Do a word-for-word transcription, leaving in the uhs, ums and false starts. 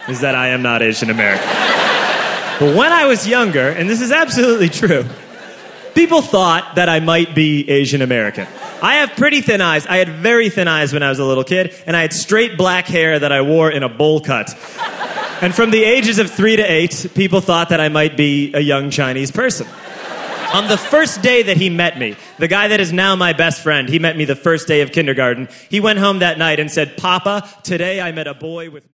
is that I am not Asian American. But when I was younger, and this is absolutely true, people thought that I might be Asian American. I have pretty thin eyes. I had very thin eyes when I was a little kid, and I had straight black hair that I wore in a bowl cut. And from the ages of three to eight, people thought that I might be a young Chinese person. On the first day that he met me, the guy that is now my best friend, he met me the first day of kindergarten. He went home that night and said, "Papa, today I met a boy with..."